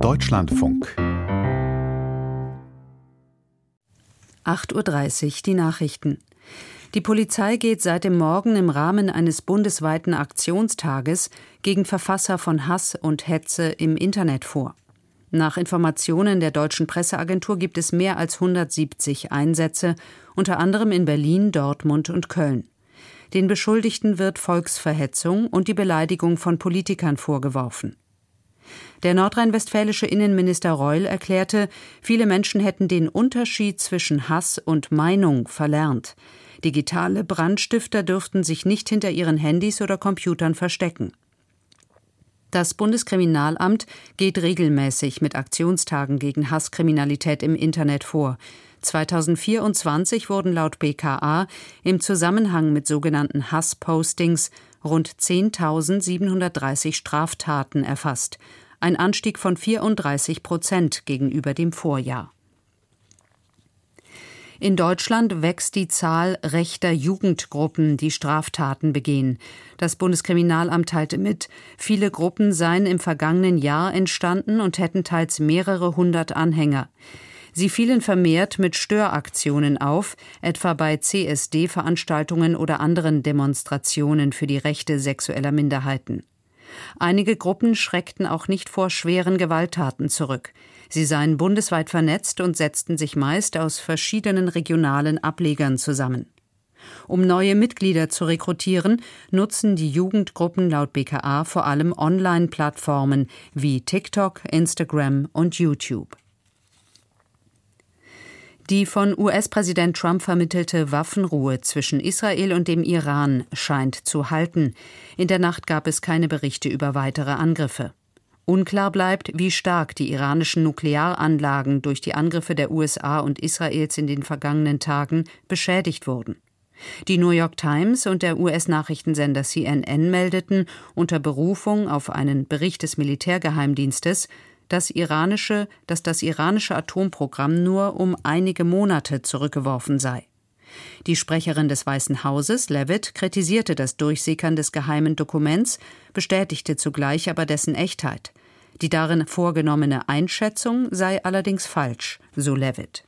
Deutschlandfunk 8:30 Uhr die Nachrichten. Die Polizei geht seit dem Morgen im Rahmen eines bundesweiten Aktionstages gegen Verfasser von Hass und Hetze im Internet vor. Nach Informationen der Deutschen Presseagentur gibt es mehr als 170 Einsätze, unter anderem in Berlin, Dortmund und Köln. Den Beschuldigten wird Volksverhetzung und die Beleidigung von Politikern vorgeworfen. Der nordrhein-westfälische Innenminister Reul erklärte, viele Menschen hätten den Unterschied zwischen Hass und Meinung verlernt. Digitale Brandstifter dürften sich nicht hinter ihren Handys oder Computern verstecken. Das Bundeskriminalamt geht regelmäßig mit Aktionstagen gegen Hasskriminalität im Internet vor. 2024 wurden laut BKA im Zusammenhang mit sogenannten Hasspostings rund 10.730 Straftaten erfasst. Ein Anstieg von 34% gegenüber dem Vorjahr. In Deutschland wächst die Zahl rechter Jugendgruppen, die Straftaten begehen. Das Bundeskriminalamt teilte mit, viele Gruppen seien im vergangenen Jahr entstanden und hätten teils mehrere hundert Anhänger. Sie fielen vermehrt mit Störaktionen auf, etwa bei CSD-Veranstaltungen oder anderen Demonstrationen für die Rechte sexueller Minderheiten. Einige Gruppen schreckten auch nicht vor schweren Gewalttaten zurück. Sie seien bundesweit vernetzt und setzten sich meist aus verschiedenen regionalen Ablegern zusammen. Um neue Mitglieder zu rekrutieren, nutzen die Jugendgruppen laut BKA vor allem Online-Plattformen wie TikTok, Instagram und YouTube. Die von US-Präsident Trump vermittelte Waffenruhe zwischen Israel und dem Iran scheint zu halten. In der Nacht gab es keine Berichte über weitere Angriffe. Unklar bleibt, wie stark die iranischen Nuklearanlagen durch die Angriffe der USA und Israels in den vergangenen Tagen beschädigt wurden. Die New York Times und der US-Nachrichtensender CNN meldeten unter Berufung auf einen Bericht des Militärgeheimdienstes, dass das iranische Atomprogramm nur um einige Monate zurückgeworfen sei. Die Sprecherin des Weißen Hauses, Leavitt, kritisierte das Durchsickern des geheimen Dokuments, bestätigte zugleich aber dessen Echtheit. Die darin vorgenommene Einschätzung sei allerdings falsch, so Leavitt.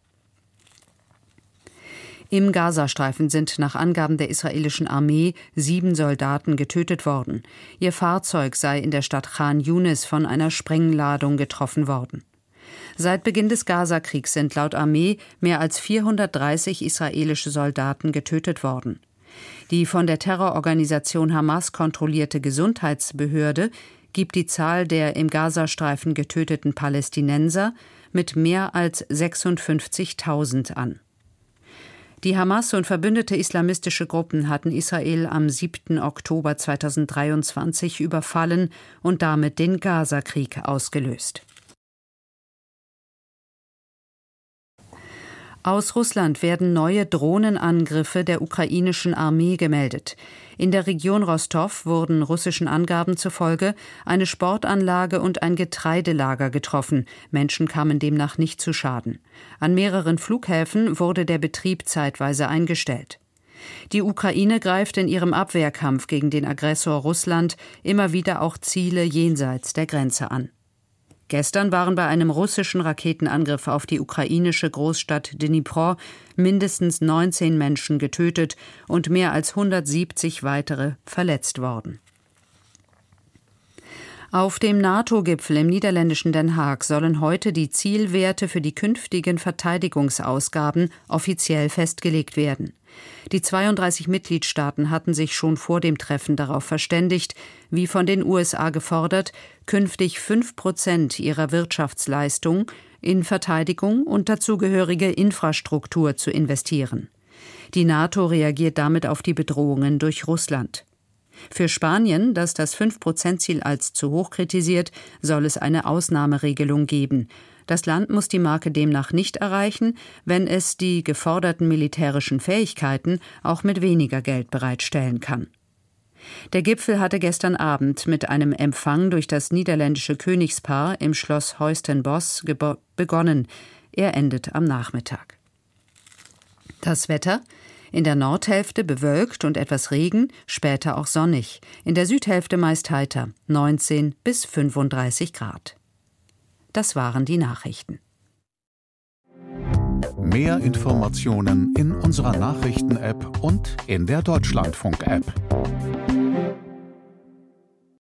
Im Gazastreifen sind nach Angaben der israelischen Armee 7 Soldaten getötet worden. Ihr Fahrzeug sei in der Stadt Khan Yunis von einer Sprengladung getroffen worden. Seit Beginn des Gazakriegs sind laut Armee mehr als 430 israelische Soldaten getötet worden. Die von der Terrororganisation Hamas kontrollierte Gesundheitsbehörde gibt die Zahl der im Gazastreifen getöteten Palästinenser mit mehr als 56.000 an. Die Hamas und verbündete islamistische Gruppen hatten Israel am 7. Oktober 2023 überfallen und damit den Gazakrieg ausgelöst. Aus Russland werden neue Drohnenangriffe der ukrainischen Armee gemeldet. In der Region Rostow wurden russischen Angaben zufolge eine Sportanlage und ein Getreidelager getroffen. Menschen kamen demnach nicht zu Schaden. An mehreren Flughäfen wurde der Betrieb zeitweise eingestellt. Die Ukraine greift in ihrem Abwehrkampf gegen den Aggressor Russland immer wieder auch Ziele jenseits der Grenze an. Gestern waren bei einem russischen Raketenangriff auf die ukrainische Großstadt Dnipro mindestens 19 Menschen getötet und mehr als 170 weitere verletzt worden. Auf dem NATO-Gipfel im niederländischen Den Haag sollen heute die Zielwerte für die künftigen Verteidigungsausgaben offiziell festgelegt werden. Die 32 Mitgliedstaaten hatten sich schon vor dem Treffen darauf verständigt, wie von den USA gefordert, künftig 5% ihrer Wirtschaftsleistung in Verteidigung und dazugehörige Infrastruktur zu investieren. Die NATO reagiert damit auf die Bedrohungen durch Russland. Für Spanien, das das 5%-Ziel als zu hoch kritisiert, soll es eine Ausnahmeregelung geben. Das Land muss die Marke demnach nicht erreichen, wenn es die geforderten militärischen Fähigkeiten auch mit weniger Geld bereitstellen kann. Der Gipfel hatte gestern Abend mit einem Empfang durch das niederländische Königspaar im Schloss Huis-ten-Bosch begonnen. Er endet am Nachmittag. Das Wetter: in der Nordhälfte bewölkt und etwas Regen, später auch sonnig. In der Südhälfte meist heiter, 19 bis 35 Grad. Das waren die Nachrichten. Mehr Informationen in unserer Nachrichten-App und in der Deutschlandfunk-App.